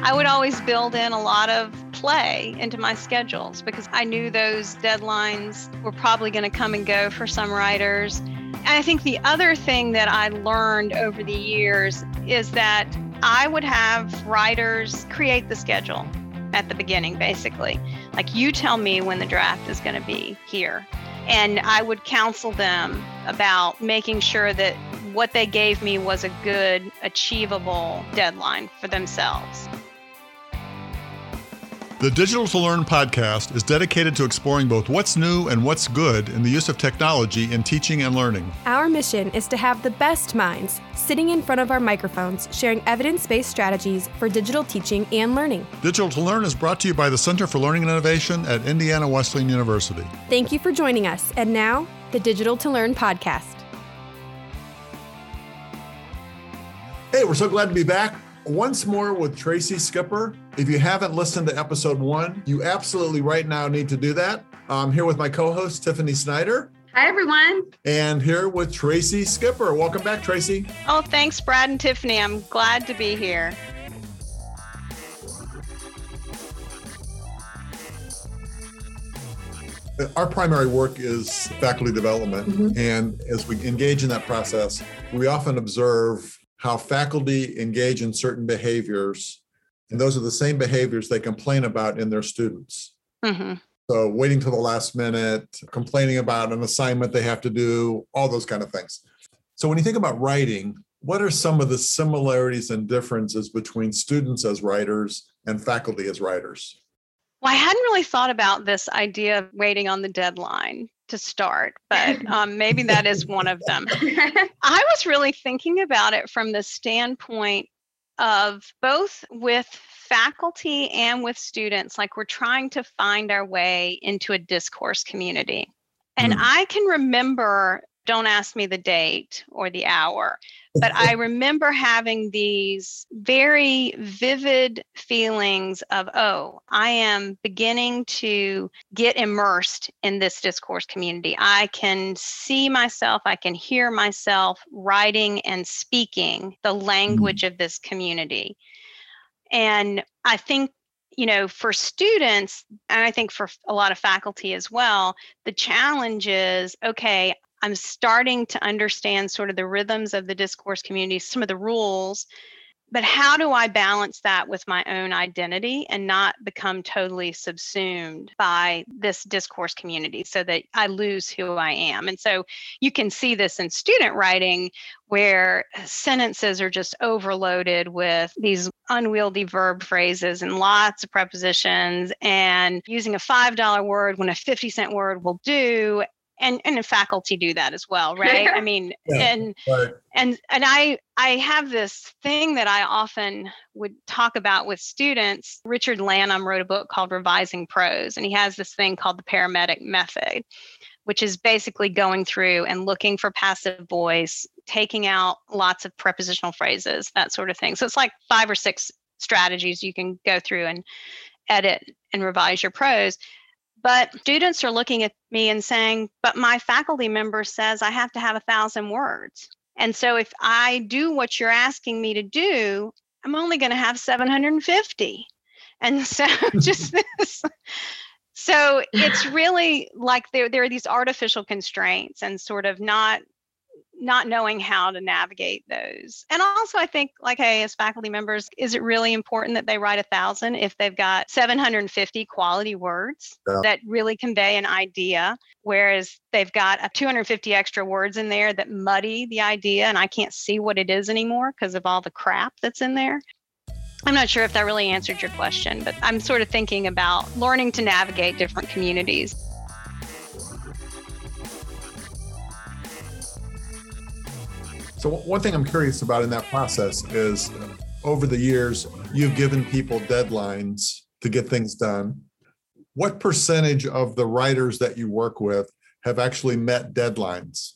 I would always build in a lot of play into my schedules because I knew those deadlines were probably going to come and go for some writers. And I think the other thing that I learned over the years is that I would have writers create the schedule at the beginning, basically. Like, you tell me when the draft is going to be here. And I would counsel them about making sure that what they gave me was a good, achievable deadline for themselves. The Digital to Learn podcast is dedicated to exploring both what's new and what's good in the use of technology in teaching and learning. Our mission is to have the best minds sitting in front of our microphones, sharing evidence-based strategies for digital teaching and learning. Digital to Learn is brought to you by the Center for Learning and Innovation at Indiana Wesleyan University. Thank you for joining us. And now, the Digital to Learn podcast. Hey, we're so glad to be back once more with Tracy Skipper. If you haven't listened to episode 1, you absolutely right now need to do that. I'm here with my co-host, Tiffany Snyder. Hi, everyone. And here with Tracy Skipper. Welcome back, Tracy. Oh, thanks, Brad and Tiffany. I'm glad to be here. Our primary work is faculty development. Mm-hmm. And as we engage in that process, we often observe how faculty engage in certain behaviors, and those are the same behaviors they complain about in their students. Mm-hmm. So waiting till the last minute, complaining about an assignment they have to do, all those kind of things. So when you think about writing, what are some of the similarities and differences between students as writers and faculty as writers? Well, I hadn't really thought about this idea of waiting on the deadline to start, but maybe that is one of them. I was really thinking about it from the standpoint of both with faculty and with students, like we're trying to find our way into a discourse community. And I can remember, don't ask me the date or the hour, but I remember having these very vivid feelings of, oh, I am beginning to get immersed in this discourse community. I can see myself, I can hear myself writing and speaking the language of this community. And I think, for students, and I think for a lot of faculty as well, the challenge is, okay, I'm starting to understand sort of the rhythms of the discourse community, some of the rules, but how do I balance that with my own identity and not become totally subsumed by this discourse community so that I lose who I am? And so you can see this in student writing where sentences are just overloaded with these unwieldy verb phrases and lots of prepositions and using a $5 word when a 50-cent word will do. And faculty do that as well, right? I mean, and I have this thing that I often would talk about with students. Richard Lanham wrote a book called Revising Prose, and he has this thing called the paramedic method, which is basically going through and looking for passive voice, taking out lots of prepositional phrases, that sort of thing. So it's like 5 or 6 strategies you can go through and edit and revise your prose. But students are looking at me and saying, but my faculty member says I have to have 1,000 words. And so if I do what you're asking me to do, I'm only going to have 750. And so just this. So it's really like there are these artificial constraints and sort of not knowing how to navigate those. And also I think, like, hey, as faculty members, is it really important that they write 1,000 if they've got 750 quality words that really convey an idea, whereas they've got 250 extra words in there that muddy the idea and I can't see what it is anymore because of all the crap that's in there? I'm not sure if that really answered your question, but I'm sort of thinking about learning to navigate different communities. So one thing I'm curious about in that process is over the years, you've given people deadlines to get things done. What percentage of the writers that you work with have actually met deadlines?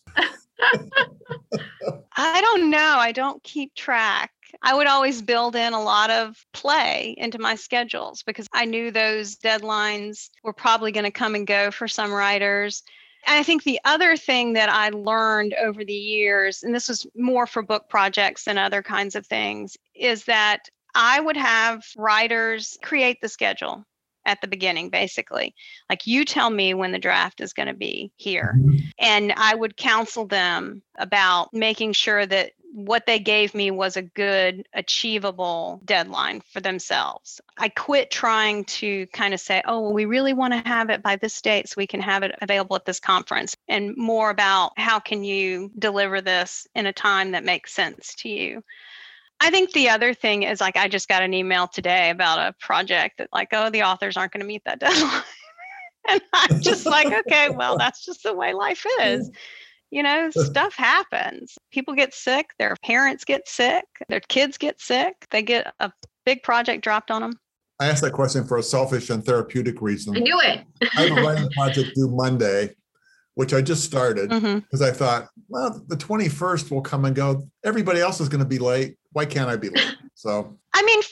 I don't know. I don't keep track. I would always build in a lot of play into my schedules because I knew those deadlines were probably going to come and go for some writers. And I think the other thing that I learned over the years, and this was more for book projects than other kinds of things, is that I would have writers create the schedule at the beginning, basically. Like, you tell me when the draft is going to be here. And I would counsel them about making sure that what they gave me was a good, achievable deadline for themselves. I quit trying to kind of say, oh, well, we really want to have it by this date so we can have it available at this conference, and more about how can you deliver this in a time that makes sense to you. I think the other thing is, like, I just got an email today about a project that, like, oh, the authors aren't going to meet that deadline. And I'm just like, okay, well, that's just the way life is. You know, stuff happens. People get sick. Their parents get sick. Their kids get sick. They get a big project dropped on them. I asked that question for a selfish and therapeutic reason. I knew it. I have a writing project due Monday, which I just started because I thought, well, the 21st will come and go. Everybody else is going to be late. Why can't I be late? So, I mean,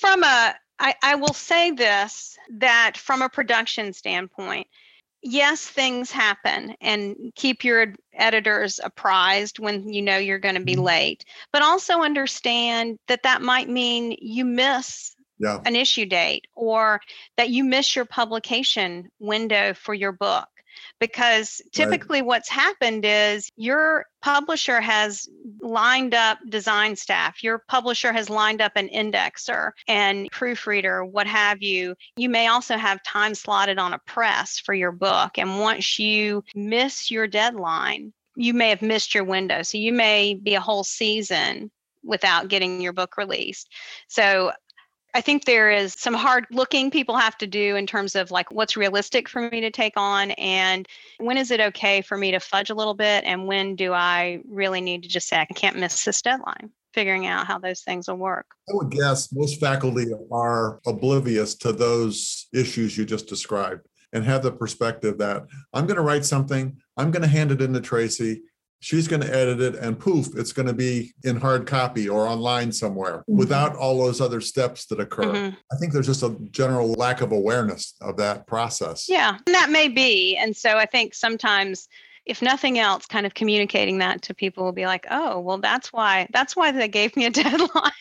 I will say this, that from a production standpoint, yes, things happen, and keep your editors apprised when you know you're going to be late, but also understand that that might mean you miss an issue date, or that you miss your publication window for your book. Because typically what's happened is your publisher has lined up design staff, your publisher has lined up an indexer and proofreader, what have you. You may also have time slotted on a press for your book. And once you miss your deadline, you may have missed your window. So you may be a whole season without getting your book released. So I think there is some hard looking people have to do in terms of, like, what's realistic for me to take on, and when is it okay for me to fudge a little bit, and when do I really need to just say, I can't miss this deadline, figuring out how those things will work. I would guess most faculty are oblivious to those issues you just described and have the perspective that I'm going to write something, I'm going to hand it in to Tracy, she's going to edit it, and poof, it's going to be in hard copy or online somewhere without all those other steps that occur. I think there's just a general lack of awareness of that process. Yeah, and that may be. And so I think sometimes, if nothing else, kind of communicating that to people will be like, oh, well, that's why they gave me a deadline.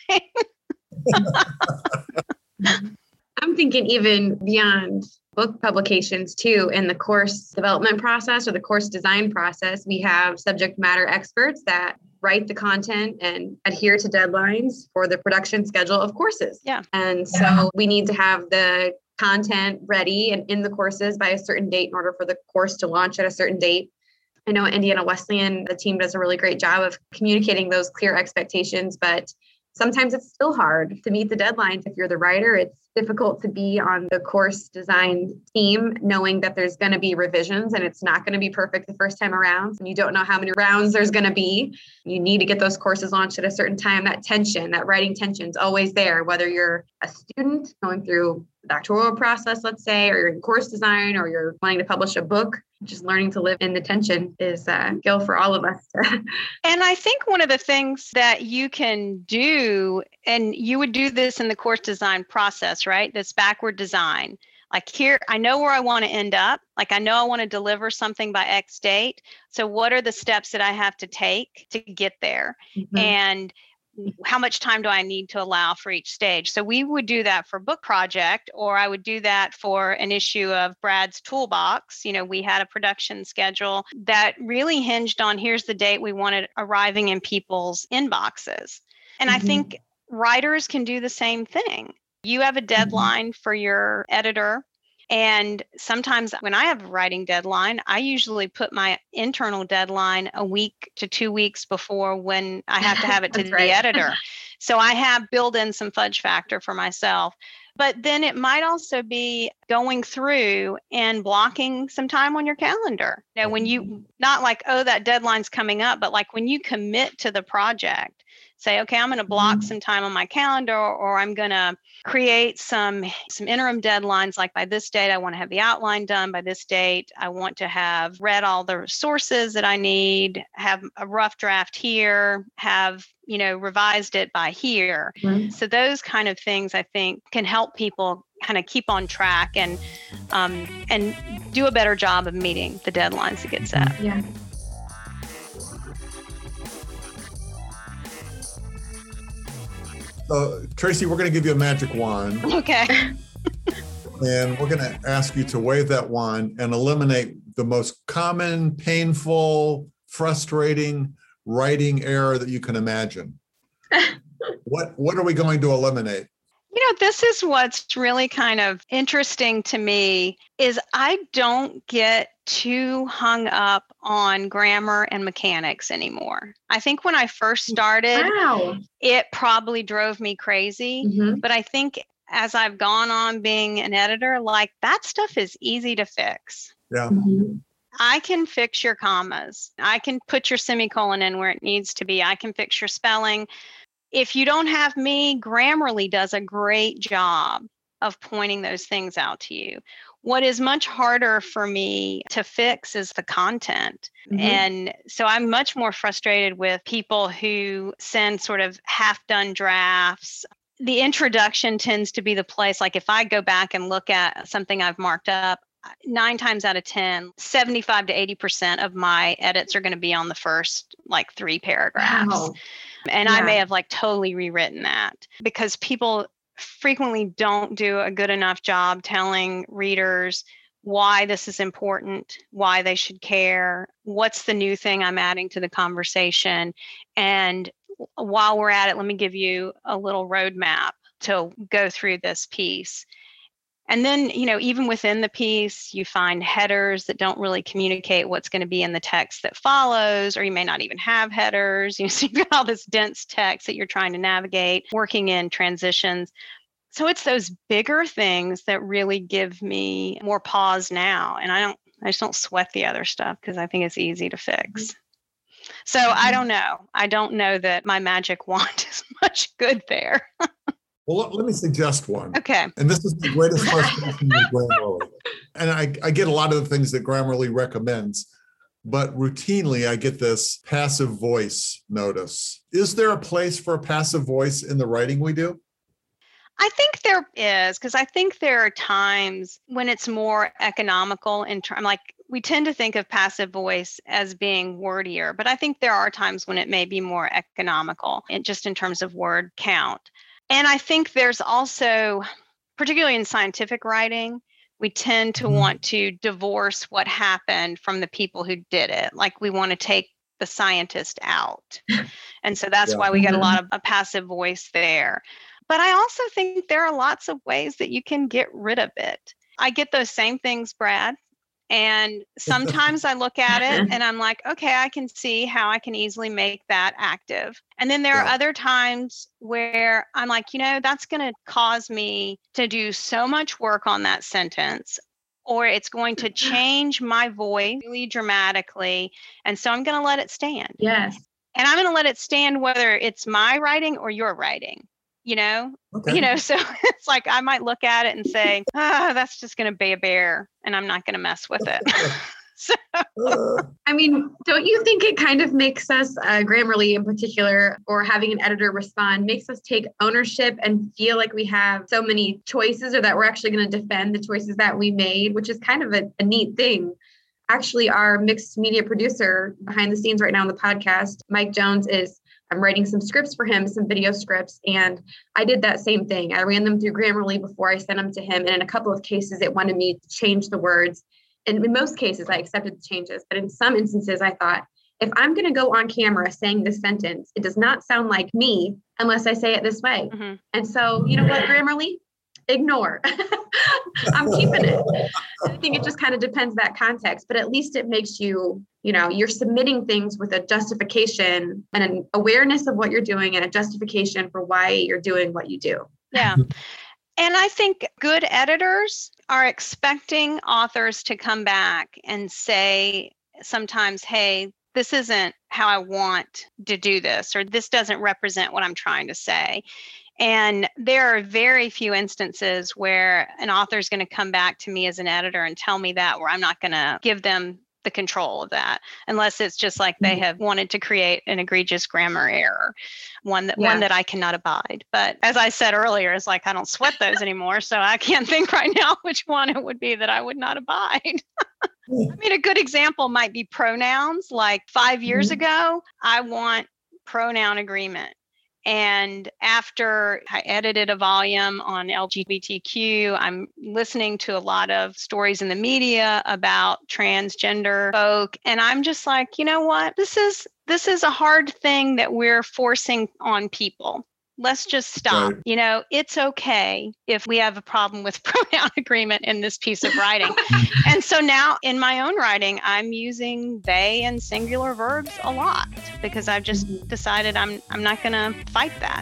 I'm thinking even beyond book publications too. In the course development process or the course design process, we have subject matter experts that write the content and adhere to deadlines for the production schedule of courses. Yeah. And so we need to have the content ready and in the courses by a certain date in order for the course to launch at a certain date. I know at Indiana Wesleyan, the team does a really great job of communicating those clear expectations, but sometimes it's still hard to meet the deadlines. If you're the writer, it's difficult to be on the course design team knowing that there's going to be revisions and it's not going to be perfect the first time around. And you don't know how many rounds there's going to be. You need to get those courses launched at a certain time. That tension, that writing tension is always there, whether you're a student going through the doctoral process, let's say, or you're in course design, or you're wanting to publish a book. Just learning to live in the tension is a skill for all of us. And I think one of the things that you can do, and you would do this in the course design process, right? This backward design. Like, here, I know where I want to end up. Like, I know I want to deliver something by X date. So what are the steps that I have to take to get there? And how much time do I need to allow for each stage? So we would do that for book project, or I would do that for an issue of Brad's Toolbox. You know, we had a production schedule that really hinged on, here's the date we want it arriving in people's inboxes. And I think writers can do the same thing. You have a deadline for your editor. And sometimes when I have a writing deadline, I usually put my internal deadline a week to 2 weeks before when I have to have it to the editor. So I have built in some fudge factor for myself. But then it might also be going through and blocking some time on your calendar. You know, when you, not like, oh, that deadline's coming up, but like when you commit to the project, say, okay, I'm going to block some time on my calendar, or I'm going to create some interim deadlines. Like, by this date, I want to have the outline done. By this date, I want to have read all the sources that I need, have a rough draft here, have, you know, revised it by here. So those kind of things, I think, can help people kind of keep on track and do a better job of meeting the deadlines that get set. Yeah. So, Tracy, we're going to give you a magic wand. Okay. And we're going to ask you to wave that wand and eliminate the most common, painful, frustrating writing error that you can imagine. What are we going to eliminate? This is what's really kind of interesting to me is I don't get too hung up on grammar and mechanics anymore. I think when I first started, it probably drove me crazy. Mm-hmm. But I think as I've gone on being an editor, like that stuff is easy to fix. Yeah. Mm-hmm. I can fix your commas. I can put your semicolon in where it needs to be. I can fix your spelling. If you don't have me, Grammarly does a great job of pointing those things out to you. What is much harder for me to fix is the content. Mm-hmm. And so I'm much more frustrated with people who send sort of half-done drafts. The introduction tends to be the place, like if I go back and look at something I've marked up, 9 times out of 10, 75 to 80% of my edits are going to be on the first 3 paragraphs. Wow. And I may have totally rewritten that because people frequently don't do a good enough job telling readers why this is important, why they should care, what's the new thing I'm adding to the conversation. And while we're at it, let me give you a little roadmap to go through this piece. And then, even within the piece, you find headers that don't really communicate what's going to be in the text that follows, or you may not even have headers. So you've got all this dense text that you're trying to navigate, working in transitions. So it's those bigger things that really give me more pause now. And I just don't sweat the other stuff because I think it's easy to fix. So I don't know. I don't know that my magic wand is much good there. Well, let me suggest one. Okay. And this is the greatest frustration with Grammarly. And I get a lot of the things that Grammarly recommends, but routinely I get this passive voice notice. Is there a place for a passive voice in the writing we do? I think there is, because I think there are times when it's more economical in terms, we tend to think of passive voice as being wordier, but I think there are times when it may be more economical just in terms of word count. And I think there's also, particularly in scientific writing, we tend to want to divorce what happened from the people who did it. Like we want to take the scientist out. And so that's why we get a lot of a passive voice there. But I also think there are lots of ways that you can get rid of it. I get those same things, Brad. And sometimes I look at it and I'm like, okay, I can see how I can easily make that active. And then there are other times where I'm like, that's going to cause me to do so much work on that sentence, or it's going to change my voice really dramatically. And so I'm going to let it stand. Yes. And I'm going to let it stand whether it's my writing or your writing. Okay. So it's like I might look at it and say, that's just going to be a bear and I'm not going to mess with it. I mean, don't you think it kind of makes us, Grammarly in particular, or having an editor respond, makes us take ownership and feel like we have so many choices, or that we're actually going to defend the choices that we made, which is kind of a neat thing. Actually, our mixed media producer behind the scenes right now on the podcast, Mike Jones, I'm writing some scripts for him, some video scripts, and I did that same thing. I ran them through Grammarly before I sent them to him, and in a couple of cases, it wanted me to change the words. And in most cases, I accepted the changes, but in some instances, I thought, if I'm going to go on camera saying this sentence, it does not sound like me unless I say it this way. Mm-hmm. And so, you know what, Grammarly? Ignore. I'm keeping it. I think it just kind of depends that context, but at least it makes you, you're submitting things with a justification and an awareness of what you're doing and a justification for why you're doing what you do. Yeah. And I think good editors are expecting authors to come back and say sometimes, hey, this isn't how I want to do this, or this doesn't represent what I'm trying to say. And there are very few instances where an author is going to come back to me as an editor and tell me that, where I'm not going to give them the control of that, unless it's just like they have wanted to create an egregious grammar error, one that I cannot abide. But as I said earlier, it's like I don't sweat those anymore, so I can't think right now which one it would be that I would not abide. I mean, a good example might be pronouns. Like 5 years ago, I want pronoun agreement. And after I edited a volume on LGBTQ, I'm listening to a lot of stories in the media about transgender folk. And I'm just like, you know what? This is a hard thing that we're forcing on people. Let's just stop. Right. It's okay if we have a problem with pronoun agreement in this piece of writing. And so now in my own writing, I'm using they and singular verbs a lot because I've just decided I'm not going to fight that.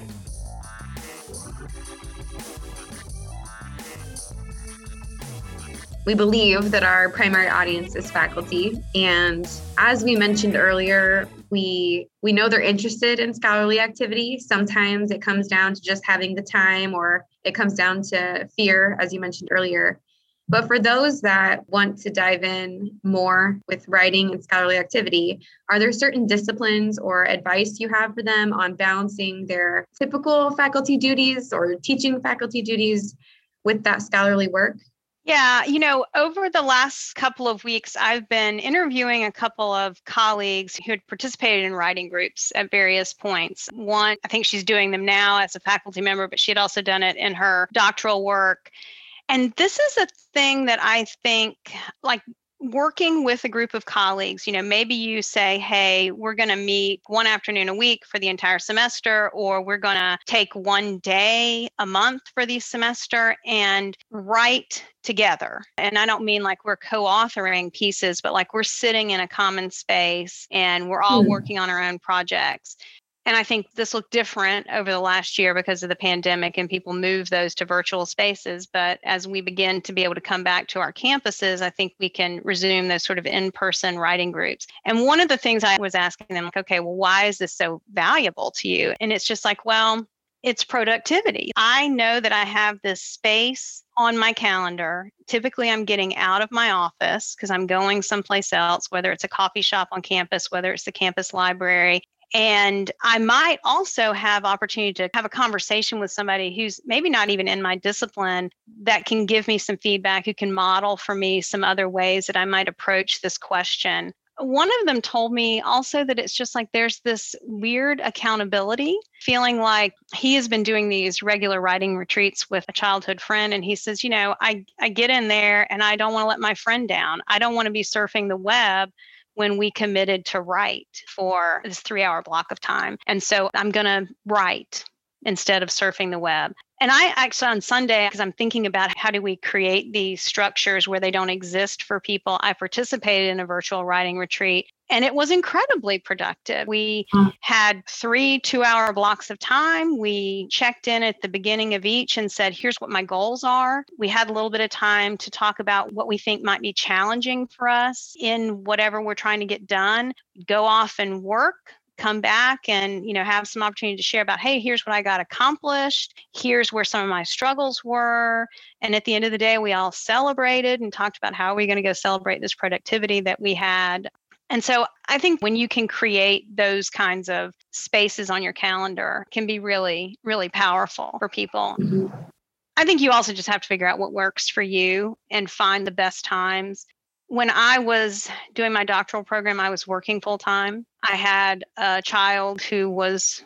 We believe that our primary audience is faculty. And as we mentioned earlier, we know they're interested in scholarly activity. Sometimes it comes down to just having the time, or it comes down to fear, as you mentioned earlier. But for those that want to dive in more with writing and scholarly activity, are there certain disciplines or advice you have for them on balancing their typical faculty duties or teaching faculty duties with that scholarly work? Yeah, over the last couple of weeks, I've been interviewing a couple of colleagues who had participated in writing groups at various points. One, I think she's doing them now as a faculty member, but she had also done it in her doctoral work. And this is a thing that I think, like, working with a group of colleagues, maybe you say, hey, we're going to meet one afternoon a week for the entire semester, or we're going to take one day a month for the semester and write together. And I don't mean like we're co-authoring pieces, but like we're sitting in a common space and we're all working on our own projects. And I think this looked different over the last year because of the pandemic and people moved those to virtual spaces. But as we begin to be able to come back to our campuses, I think we can resume those sort of in-person writing groups. And one of the things I was asking them, like, okay, well, why is this so valuable to you? And it's just like, well, it's productivity. I know that I have this space on my calendar. Typically, I'm getting out of my office because I'm going someplace else, whether it's a coffee shop on campus, whether it's the campus library. And I might also have opportunity to have a conversation with somebody who's maybe not even in my discipline that can give me some feedback, who can model for me some other ways that I might approach this question. One of them told me also that it's just like there's this weird accountability, feeling like he has been doing these regular writing retreats with a childhood friend. And he says, I get in there and I don't want to let my friend down. I don't want to be surfing the web when we committed to write for this 3-hour block of time. And so I'm going to write instead of surfing the web. And I actually on Sunday, because I'm thinking about how do we create these structures where they don't exist for people, I participated in a virtual writing retreat. And it was incredibly productive. We had 3 2-hour blocks of time. We checked in at the beginning of each and said, here's what my goals are. We had a little bit of time to talk about what we think might be challenging for us in whatever we're trying to get done. Go off and work, come back and, have some opportunity to share about, hey, here's what I got accomplished. Here's where some of my struggles were. And at the end of the day, we all celebrated and talked about how are we going to go celebrate this productivity that we had. And so I think when you can create those kinds of spaces on your calendar, it can be really, really powerful for people. Mm-hmm. I think you also just have to figure out what works for you and find the best times. When I was doing my doctoral program, I was working full time. I had a child who was,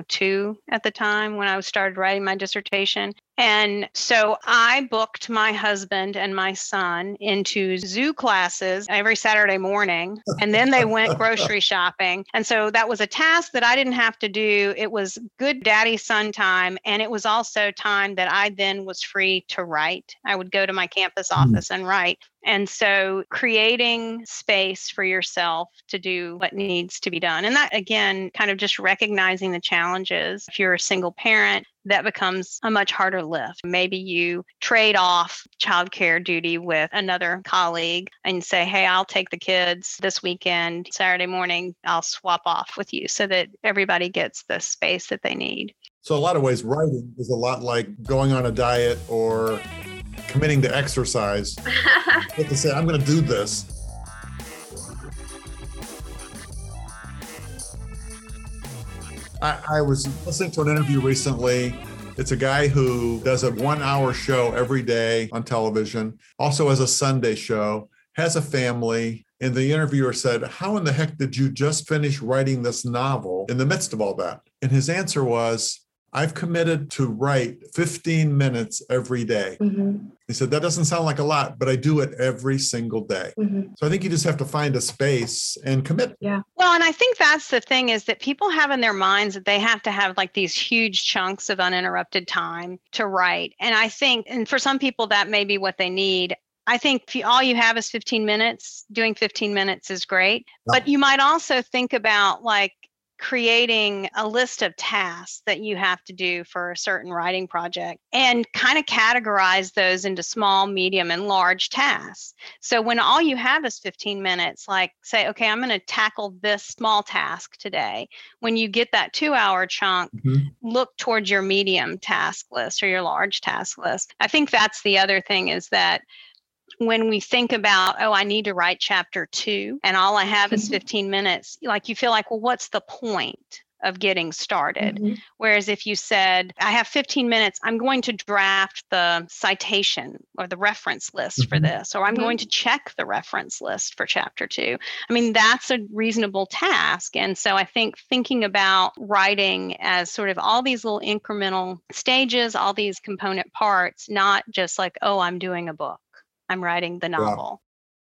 2 at the time when I started writing my dissertation. And so I booked my husband and my son into zoo classes every Saturday morning, and then they went grocery shopping. And so that was a task that I didn't have to do. It was good daddy-son time, and it was also time that I then was free to write. I would go to my campus office and write. And so creating space for yourself to do what needs to be done. And that, again, kind of just recognizing the challenges. If you're a single parent, that becomes a much harder lift. Maybe you trade off childcare duty with another colleague and say, hey, I'll take the kids this weekend. Saturday morning, I'll swap off with you so that everybody gets the space that they need. So a lot of ways, writing is a lot like going on a diet or committing to exercise. You have to say, I'm going to do this. I was listening to an interview recently. It's a guy who does a 1-hour show every day on television, also has a Sunday show, has a family. And the interviewer said, how in the heck did you just finish writing this novel in the midst of all that? And his answer was, I've committed to write 15 minutes every day. He said, that doesn't sound like a lot, but I do it every single day. So I think you just have to find a space and commit. Yeah. Well, and I think that's the thing, is that people have in their minds that they have to have like these huge chunks of uninterrupted time to write. And I think, and for some people, that may be what they need. I think if all you have is 15 minutes, doing 15 minutes is great. But you might also think about like creating a list of tasks that you have to do for a certain writing project and kind of categorize those into small, medium, and large tasks. So when all you have is 15 minutes, like say, okay, I'm going to tackle this small task today. When you get that 2-hour chunk, look towards your medium task list or your large task list. I think that's the other thing, is that when we think about, oh, I need to write chapter 2 and all I have is 15 minutes, like you feel like, well, what's the point of getting started? Whereas if you said, I have 15 minutes, I'm going to draft the citation or the reference list for this, or I'm going to check the reference list for chapter 2. I mean, that's a reasonable task. And so I think thinking about writing as sort of all these little incremental stages, all these component parts, not just like, oh, I'm doing a book, I'm writing the novel.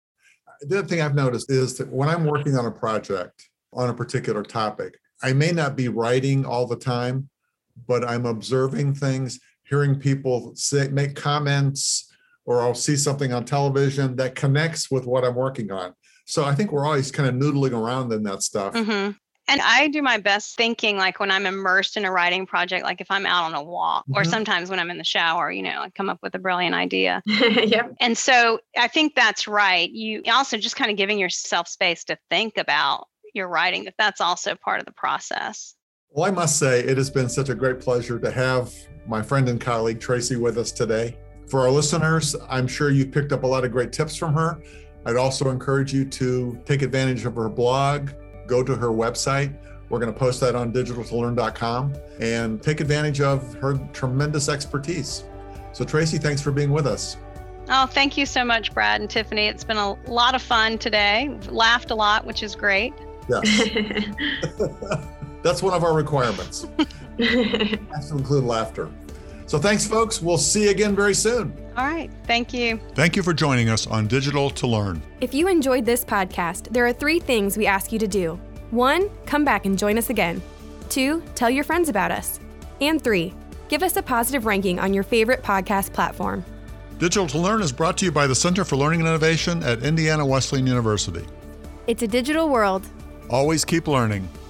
The other thing I've noticed is that when I'm working on a project on a particular topic, I may not be writing all the time, but I'm observing things, hearing people say, make comments, or I'll see something on television that connects with what I'm working on. So I think we're always kind of noodling around in that stuff. And I do my best thinking, like when I'm immersed in a writing project, like if I'm out on a walk or sometimes when I'm in the shower, you know, I come up with a brilliant idea. And so I think that's right. You also just kind of giving yourself space to think about your writing, that's also part of the process. Well, I must say, it has been such a great pleasure to have my friend and colleague Tracy with us today. For our listeners, I'm sure you picked up a lot of great tips from her. I'd also encourage you to take advantage of her blog. Go to her website. We're going to post that on digitaltolearn.com and take advantage of her tremendous expertise. So Tracy, thanks for being with us. Oh, thank you so much, Brad and Tiffany. It's been a lot of fun today. We've laughed a lot, which is great. Yes. That's one of our requirements. Has to include laughter. So thanks, folks. We'll see you again very soon. All right. Thank you. Thank you for joining us on Digital to Learn. If you enjoyed this podcast, there are 3 things we ask you to do. 1, come back and join us again. 2, tell your friends about us. And 3, give us a positive ranking on your favorite podcast platform. Digital to Learn is brought to you by the Center for Learning and Innovation at Indiana Wesleyan University. It's a digital world. Always keep learning.